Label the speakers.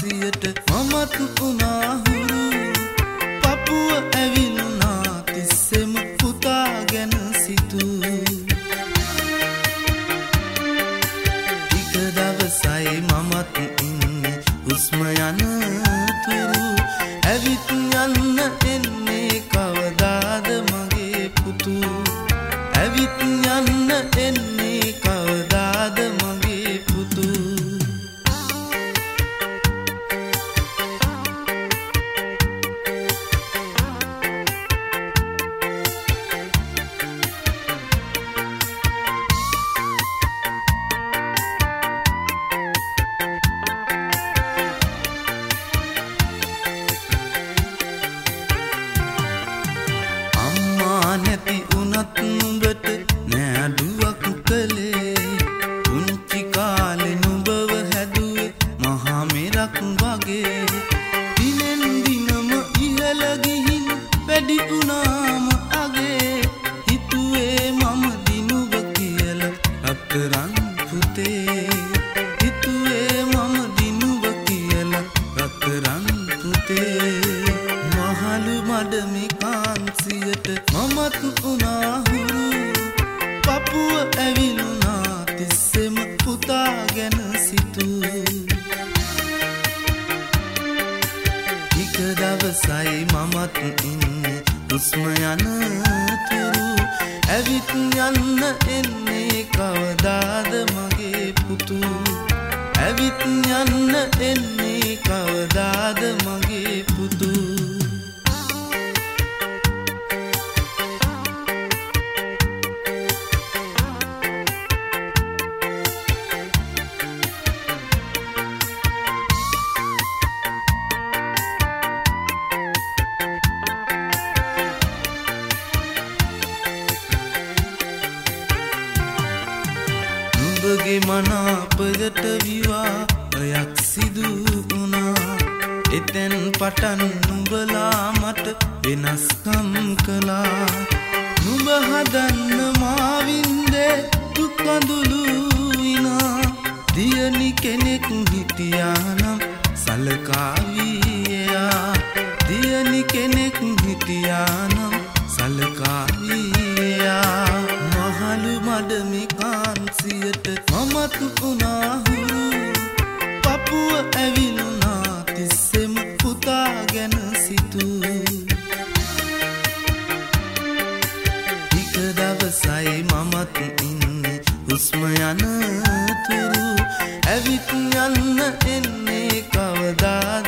Speaker 1: කාන්සියට මමත් උනා හුරු පපුව ඇවිලුනා තිස්සෙම පුතා ගැන සිතූ ටික දවසයි මමත් ඉන්නේ හුස්ම යන තුරු ඇවිත් යන්න එන්නේ කවදාද මගේ පුතු ඇවිත් යන්න එන්නේ කවදාද මගේ පුතු නැති උනත් නුඹට නෑඩුවක් කළේ පුංචි කාලේ නුඹව හැදුවේ මහා මෙරක් වගේ දිනෙන් දිනම ඉහළ ගිහින් වැඩි වුණාම අගේ හිතුවේ මම දිනුව කියලා රත්තරන් පුතේ හිතුවේ මම දිනුව කියලා රත්තරන් පුතේ මහලු මඩමේ කාන්සියට මමත් උනා හුරු පපුව ඇවිලුනා තිස්සෙම පුතා ගැන සිතූ ටික දවසයි මමත් ඉන්නේ හුස්ම යන තුරු ඇවිත් යන්න එන්නේ කවදාද මගේ පුතු ඇවිත් යන්න එන්නේ කවදාද මගේ පුතු නුඹගේ මනාපයට විවාහයක් සිදු වුණා එතෙන් පටන් නුඹලා මට වෙනස්කම් කළා නුඹ හදන්න මාවින්දේ දුක් අඳුළු විනා දියණි කෙනෙක් හිටියානම් සලකාවියා දියණි කෙනෙක් හිටියානම් සලකාවියා මහලු මඩමේ කාන්සියට මමත් උනා හුරු පපුව ඇවිලුනා තිස්සෙම පුතා ගැන සිතූ ටික දවසයි මමත් ඉන්නේ හුස්ම යන තුරු ඇවිත් යන්න එන්නේ කවදාද